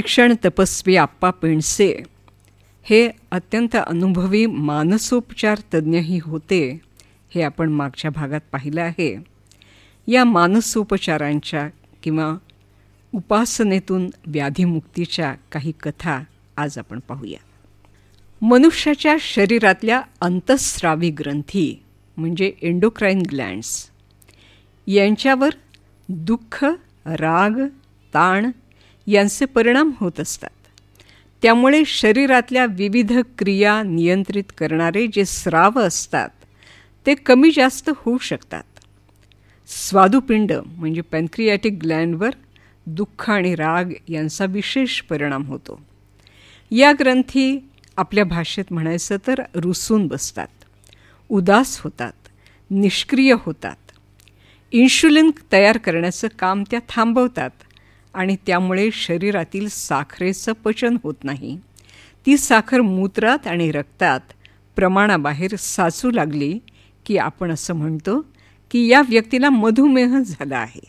विलक्षण तपस्वी आप्पा पेंडसे हे अत्यंत अनुभवी मानसोपचार तज्ज्ञही होते, हे आपण मागच्या भागात पाहिलं आहे. या मानसोपचारांच्या किंवा उपासनेतून व्याधीमुक्तीच्या काही कथा आज आपण पाहूया. मनुष्याच्या शरीरातल्या अंतःस्रावी ग्रंथी म्हणजे एंडोक्राईन ग्लँड्स यांच्यावर दुःख, राग, ताण यांचे परिणाम होत असतात. त्यामुळे शरीरातल्या विविध क्रिया नियंत्रित करणारे जे स्राव असतात ते कमी जास्त होऊ शकतात. स्वादुपिंड म्हणजे पॅनक्रियाटिक ग्लँडवर दुःख आणि राग यांचा विशेष परिणाम होतो. या ग्रंथी आपल्या भाषेत म्हणायचं तर रुसून बसतात, उदास होतात, निष्क्रिय होतात. इन्शुलिन तयार करण्याचं काम त्या थांबवतात आणि त्यामुळे शरीरातील साखरेचं पचन होत नाही. ती साखर मूत्रात आणि रक्तात प्रमाणाबाहेर साचू लागली की आपण असं म्हणतो की या व्यक्तीला मधुमेह झाला आहे.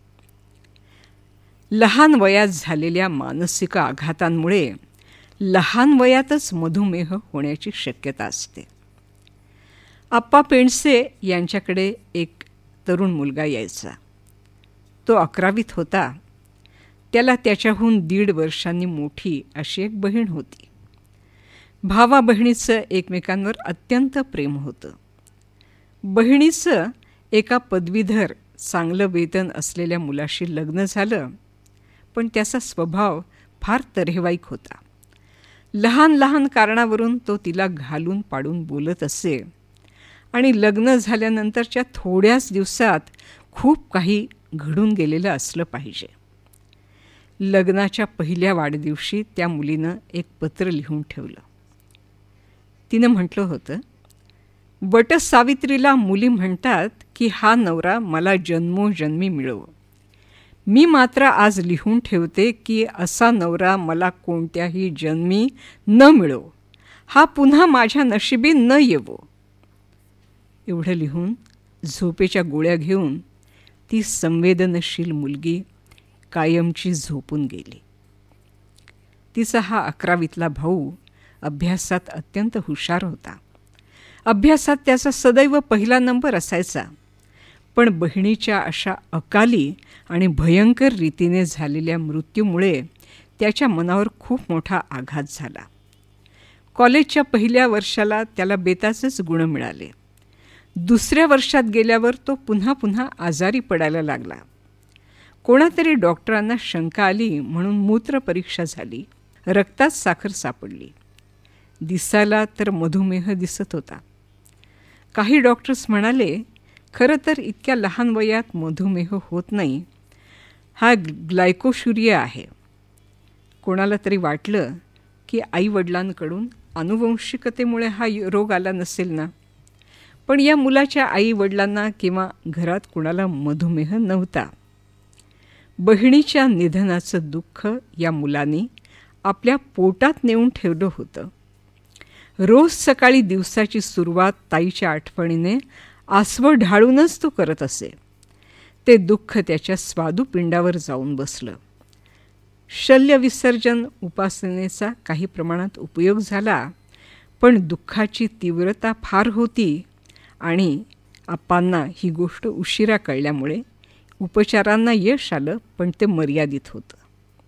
लहान वयात झालेल्या मानसिक आघातांमुळे लहान वयातच मधुमेह होण्याची शक्यता असते. आप्पा पेंडसे यांच्याकडे एक तरुण मुलगा यायचा. तो 11वीत होता. त्याला त्याच्याहून 1.5 वर्षांनी मोठी अशी एक बहीण होती. भावा बहिणीचं एकमेकांवर अत्यंत प्रेम होतं. बहिणीचं एका पदवीधर चांगलं वेतन असलेल्या मुलाशी लग्न झालं, पण त्याचा स्वभाव फार तऱ्हेवाईक होता. लहान लहान कारणावरून तो तिला घालून पाडून बोलत असे आणि लग्न झाल्यानंतरच्या थोड्याच दिवसात खूप काही घडून गेलेलं असलं पाहिजे. लग्नाच्या पहिल्या वाढदिवशी त्या मुलीनं एक पत्र लिहून ठेवलं. तिनं म्हटलं होतं, वटसावित्रीला मुली म्हणतात की हा नवरा मला जन्मोजन्मी मिळो. मी मात्र आज लिहून ठेवते की असा नवरा मला कोणत्याही जन्मी न मिळो, हा पुन्हा माझ्या नशिबी न येवो. एवढं लिहून झोपेच्या गोळ्या घेऊन ती संवेदनशील मुलगी कायमची झोपून गेली. तिचा हा 11वीतला भाऊ अभ्यासात अत्यंत हुशार होता. अभ्यासात त्याचा सदैव पहिला नंबर असायचा. पण बहिणीच्या अशा अकाली आणि भयंकर रीतीने झालेल्या मृत्यूमुळे त्याच्या मनावर खूप मोठा आघात झाला. कॉलेजच्या पहिल्या वर्षाला त्याला बेताचेच गुण मिळाले. 2ऱ्या वर्षात गेल्यावर तो पुन्हा पुन्हा आजारी पडायला लागला. कोणातरी डॉक्टरांना शंका आली म्हणून मूत्रपरीक्षा झाली. रक्तात साखर सापडली. दिसायला तर मधुमेह दिसत होता. काही डॉक्टर्स म्हणाले, खरं तर इतक्या लहान वयात मधुमेह होत नाही, हा ग्लायकोशुरिया आहे. कोणाला तरी वाटलं की आईवडिलांकडून अनुवंशिकतेमुळे हा रोग आला नसेल ना. पण या मुलाच्या आईवडिलांना किंवा घरात कुणाला मधुमेह नव्हता. बहिणीच्या निधनाचं दुःख या मुलाने आपल्या पोटात नेऊन ठेवलं होतं. रोज सकाळी दिवसाची सुरुवात ताईच्या आठवणीने आसवं ढाळूनच तो करत असे. ते दुःख त्याच्या स्वादुपिंडावर जाऊन बसलं. शल्यविसर्जन उपासनेचा काही प्रमाणात उपयोग झाला, पण दुःखाची तीव्रता फार होती आणि आप्पांना ही गोष्ट उशिरा कळल्यामुळे उपचारांना यश आलं, पण ते मर्यादित होतं.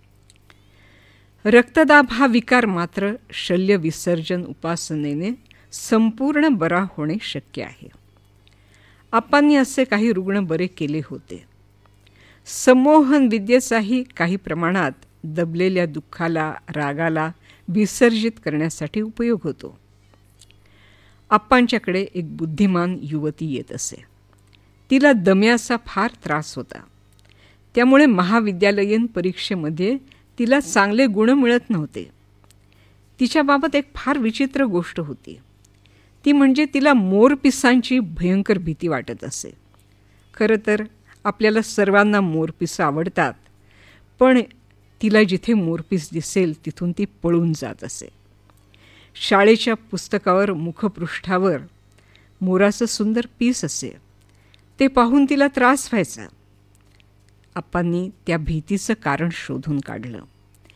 रक्तदाब हा विकार मात्र शल्यविसर्जन उपासनेने संपूर्ण बरा होणे शक्य आहे. आप्पांनी असे काही रुग्ण बरे केले होते. संमोहन विद्येचाही काही प्रमाणात दबलेल्या दुःखाला, रागाला विसर्जित करण्यासाठी उपयोग होतो. आप्पांच्याकडे एक बुद्धिमान युवती येत असे. तिला दम्याचा फार त्रास होता. त्यामुळे महाविद्यालयीन परीक्षेमध्ये तिला चांगले गुण मिळत नव्हते. तिच्याबाबत एक फार विचित्र गोष्ट होती. ती म्हणजे तिला मोरपिसांची भयंकर भीती वाटत असे. खरं तर आपल्याला सर्वांना मोरपिसं आवडतात, पण तिला जिथे मोरपीस दिसेल तिथून ती पळून जात असे. शाळेच्या पुस्तकावर मुखपृष्ठावर मोराचं सुंदर पीस असे. ते पाहून तिला त्रास व्हायचा. आप्पांनी त्या भीतीचं कारण शोधून काढलं.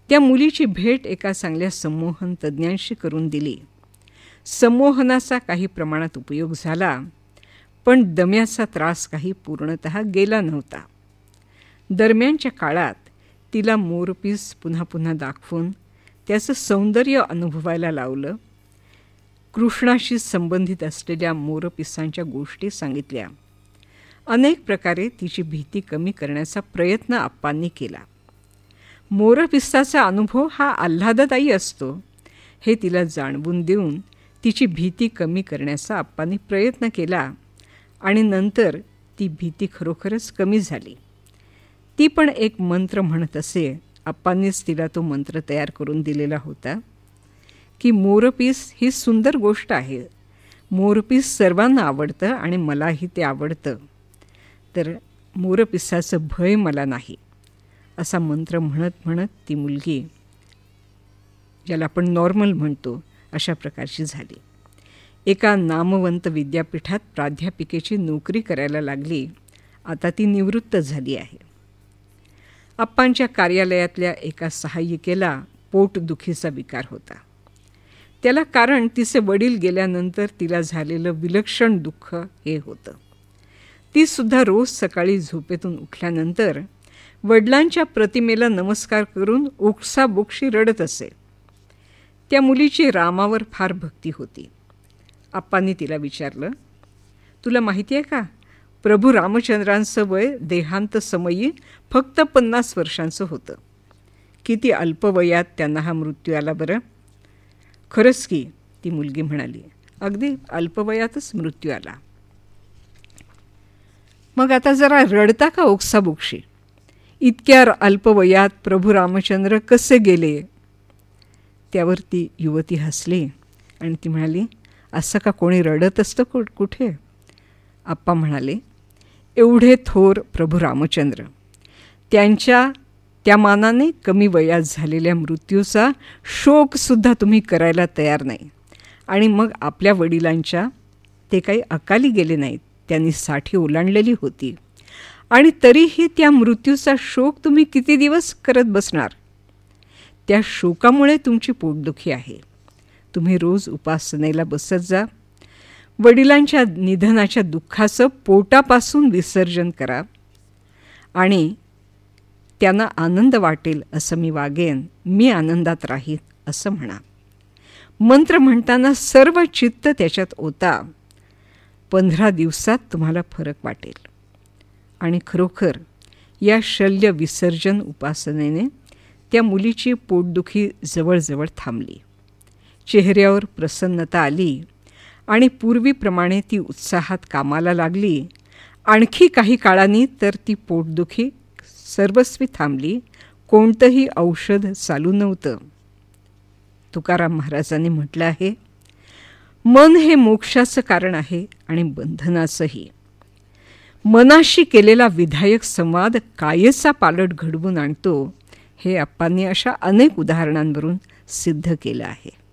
त्या मुलीची भेट एका चांगल्या संमोहन तज्ज्ञांशी करून दिली. संमोहनाचा काही प्रमाणात उपयोग झाला, पण दम्याचा त्रास काही पूर्णतः गेला नव्हता. दरम्यानच्या काळात तिला मोरपीस पुन्हा पुन्हा दाखवून त्याचं सौंदर्य अनुभवायला लावलं. कृष्णाशी संबंधित असलेल्या मोरपिसांच्या गोष्टी सांगितल्या. अनेक प्रकारे तिची भीती कमी करण्याचा प्रयत्न आप्पांनी केला. मोरपिसाचा अनुभव हा आल्हाददायी असतो हे तिला जाणवून देऊन तिची भीती कमी करण्याचा आप्पांनी प्रयत्न केला आणि नंतर ती भीती खरोखरच कमी झाली. ती पण एक मंत्र म्हणत असे. आप्पांनीच तिला तो मंत्र तयार करून दिलेला होता की मोरपीस ही सुंदर गोष्ट आहे. मोरपीस सर्वांना आवडतं आणि मलाही ते आवडतं, तर मोरपिसाचं भय मला नाही, असा मंत्र म्हणत म्हणत ती मुलगी, ज्याला आपण नॉर्मल म्हणतो, अशा प्रकारची झाली. एका नामवंत विद्यापीठात प्राध्यापिकेची नोकरी करायला लागली. आता ती निवृत्त झाली आहे. आप्पांच्या कार्यालयातल्या एका सहाय्यिकेला पोटदुखीचा विकार होता. त्याला कारण तिचे वडील गेल्यानंतर तिला झालेलं विलक्षण दुःख हे होतं. ती सुद्धा रोज सकाळी झोपेतून उठल्यानंतर वडिलांच्या प्रतिमेला नमस्कार करून ओक्साबोक्शी रडत असे. त्या मुलीची रामावर फार भक्ती होती. आप्पांनी तिला विचारलं, तुला माहिती आहे का, प्रभू रामचंद्रांचं वय देहांत समयी फक्त 50 वर्षांचं होतं. किती अल्पवयात त्यांना हा मृत्यू आला बरं. खरंच की, ती मुलगी म्हणाली, अगदी अल्पवयातच मृत्यू आला. मग आता जरा रडता का ओक्साबोक्शी? इतक्या अल्पवयात प्रभू रामचंद्र कसे गेले? त्यावर ती युवती हसली आणि ती म्हणाली, असं का कोणी रडत असतं कुठे? आप्पा म्हणाले, एवढे थोर प्रभू रामचंद्र, त्यांच्या त्या मानाने कमी वयात झालेल्या मृत्यूचा शोकसुद्धा तुम्ही करायला तयार नाही. आणि मग आपल्या वडिलांच्या ते काही अकाली गेले नाहीत, त्यांनी 60 ओलांडलेली होती, आणि तरीही त्या मृत्यूचा शोक तुम्ही किती दिवस करत बसणार? त्या शोकामुळे तुमची पोटदुखी आहे. तुम्ही रोज उपासनेला बसत जा. वडिलांच्या निधनाच्या दुःखाचं पोटापासून विसर्जन करा आणि त्यांना आनंद वाटेल असं मी वागेन, मी आनंदात राहीन असं म्हणा. मंत्र म्हणताना सर्व चित्त त्याच्यात ओता. 15 दिवसात तुम्हाला फरक वाटेल. आणि खरोखर या शल्य विसर्जन उपासनेने त्या मुलीची पोटदुखी जवळजवळ थांबली. चेहऱ्यावर प्रसन्नता आली आणि पूर्वीप्रमाणे ती उत्साहात कामाला लागली. आणखी काही काळाने तर ती पोटदुखी सर्वस्वी थांबली. कोणतंही औषध चालू नव्हतं. तुकाराम महाराजांनी म्हटलं आहे, मन हे मोक्षाचं कारण आहे आणि बंधनाचंही. मनाशी केलेला विधायक संवाद कायेचा पालट घडवून आणतो, हे आप्पांनी अशा अनेक उदाहरणांवरून सिद्ध केलं आहे.